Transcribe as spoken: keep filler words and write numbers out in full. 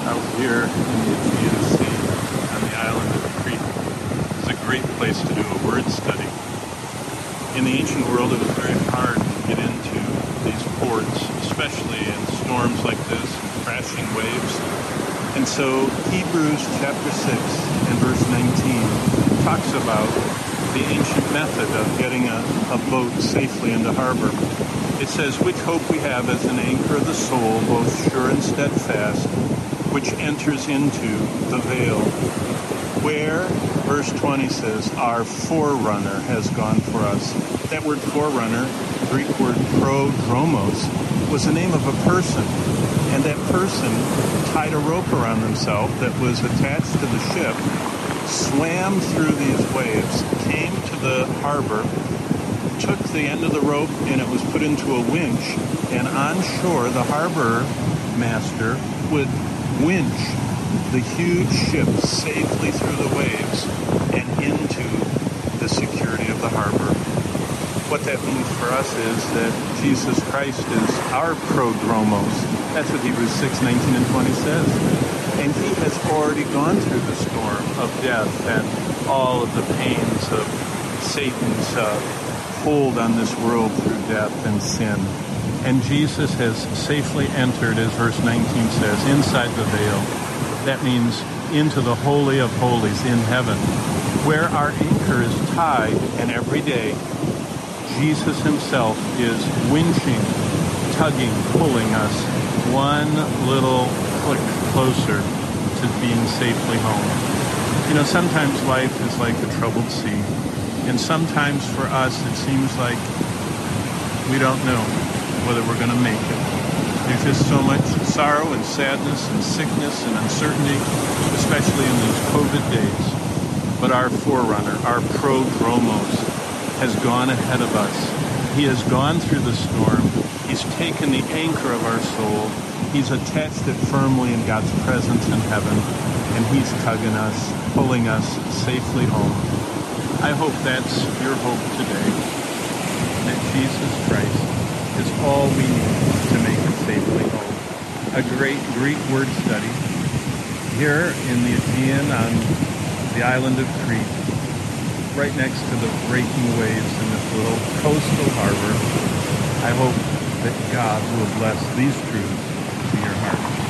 out here in the Aegean Sea on the island of Crete. It's a great place to do a word study. In the ancient world, it was very hard to get into these ports, especially in storms like this and crashing waves. And so Hebrews chapter six and verse nineteen talks about the ancient method of getting a, a boat safely into harbor. It says, which hope we have as an anchor of the soul, both sure and steadfast, which enters into the veil, where, verse twenty says, our forerunner has gone for us. That word forerunner, Greek word prodromos, was the name of a person. And that person tied a rope around himself that was attached to the ship, swam through these waves, came to the harbor, took the end of the rope, and it was put into a winch. And on shore, the harbor master would winch the huge ship safely through the waves and into the security of the harbor. What that means for us is that Jesus Christ is our prodromos. That's what Hebrews six, nineteen and twenty says. And he has already gone through the storm of death and all of the pains of Satan's uh, hold on this world through death and sin. And Jesus has safely entered, as verse nineteen says, inside the veil. That means into the Holy of Holies in heaven, where our anchor is tied, and every day Jesus himself is winching, tugging, pulling us one little click closer to being safely home. You know, sometimes life is like a troubled sea, and sometimes for us it seems like we don't know whether we're going to make it. There's just so much sorrow and sadness and sickness and uncertainty, especially in these COVID days. But our forerunner, our prodromos, has gone ahead of us. He has gone through the storm. He's taken the anchor of our soul. He's attached it firmly in God's presence in heaven, and he's tugging us, pulling us safely home. I hope that's your hope today, that Jesus Christ is all we need to make it safely home. A great Greek word study here in the Aegean on the island of Crete, right next to the breaking waves in this little coastal harbor. I hope that God will bless these truths to your heart.